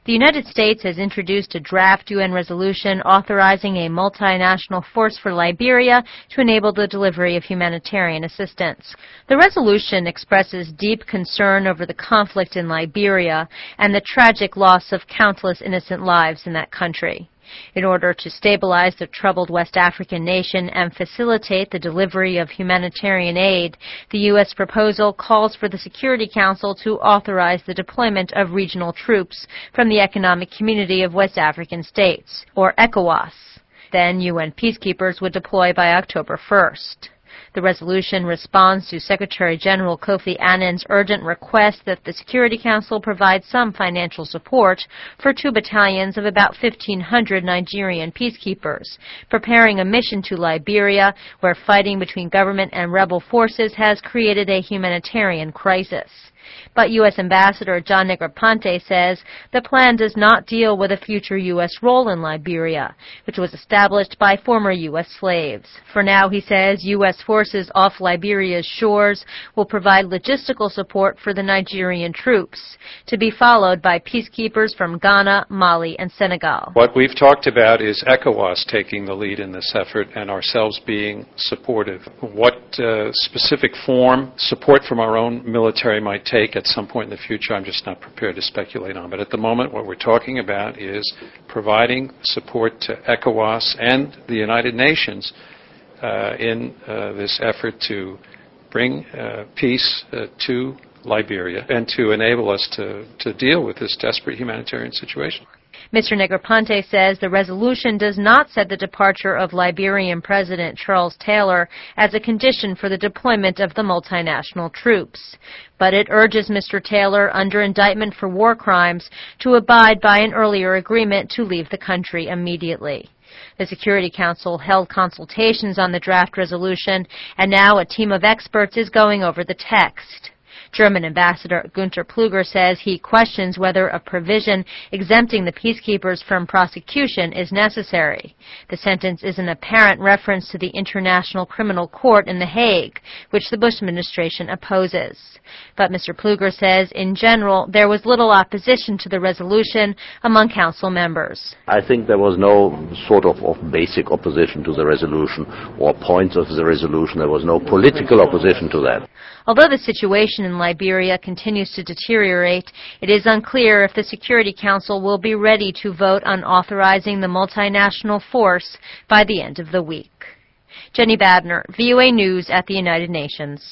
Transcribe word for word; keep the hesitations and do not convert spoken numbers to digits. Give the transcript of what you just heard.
The United States has introduced a draft U N resolution authorizing a multinational force for Liberia to enable the delivery of humanitarian assistance. The resolution expresses deep concern over the conflict in Liberia and the tragic loss of countless innocent lives in that country. In order to stabilize the troubled West African nation and facilitate the delivery of humanitarian aid, the U S proposal calls for the Security Council to authorize the deployment of regional troops from the Economic Community of West African States, or ECOWAS. Then U N peacekeepers would deploy by October first. The resolution responds to Secretary General Kofi Annan's urgent request that the Security Council provide some financial support for two battalions of about fifteen hundred Nigerian peacekeepers, preparing a mission to Liberia, where fighting between government and rebel forces has created a humanitarian crisis. But U S Ambassador John Negroponte says the plan does not deal with a future U S role in Liberia, which was established by former U S slaves. For now, he says, U S forces off Liberia's shores will provide logistical support for the Nigerian troops, to be followed by peacekeepers from Ghana, Mali, and Senegal. What we've talked about is ECOWAS taking the lead in this effort and ourselves being supportive. What uh, specific form support from our own military might take at some point in the future, I'm just not prepared to speculate on. But at the moment, what we're talking about is providing support to ECOWAS and the United Nations uh, in uh, this effort to bring uh, peace uh, to Liberia and to enable us to, to deal with this desperate humanitarian situation. Mister Negroponte says the resolution does not set the departure of Liberian President Charles Taylor as a condition for the deployment of the multinational troops, but it urges Mister Taylor, under indictment for war crimes, to abide by an earlier agreement to leave the country immediately. The Security Council held consultations on the draft resolution, and now a team of experts is going over the text. German Ambassador Günter Pfluger says he questions whether a provision exempting the peacekeepers from prosecution is necessary. The sentence is an apparent reference to the International Criminal Court in The Hague, which the Bush administration opposes. But Mister Pfluger says, in general, there was little opposition to the resolution among council members. I think there was no sort of, of basic opposition to the resolution or points of the resolution. There was no political opposition to that. Although the situation in Liberia continues to deteriorate, it is unclear if the Security Council will be ready to vote on authorizing the multinational force by the end of the week. Jenny Badner, V O A News at the United Nations.